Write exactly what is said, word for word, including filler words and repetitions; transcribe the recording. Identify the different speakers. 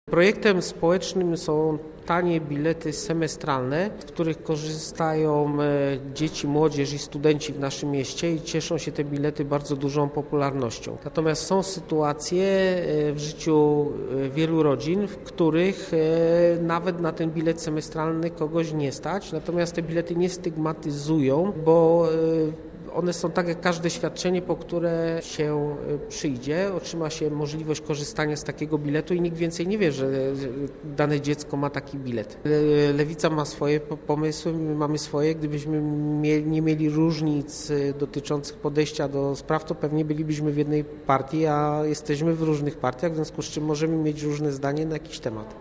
Speaker 1: Projektem społecznym są tanie bilety semestralne, z których korzystają dzieci, młodzież i studenci w naszym mieście i cieszą się te bilety bardzo dużą popularnością. Natomiast są sytuacje w życiu wielu rodzin, w których nawet na ten bilet semestralny kogoś nie stać, natomiast te bilety nie stygmatyzują, bo one są tak jak każde świadczenie, po które się przyjdzie, otrzyma się możliwość korzystania z takiego biletu i nikt więcej nie wie, że dane dziecko ma taki bilet. Lewica ma swoje pomysły, my mamy swoje. Gdybyśmy nie mieli różnic dotyczących podejścia do spraw, to pewnie bylibyśmy w jednej partii, a jesteśmy w różnych partiach, w związku z czym możemy mieć różne zdanie na jakiś temat.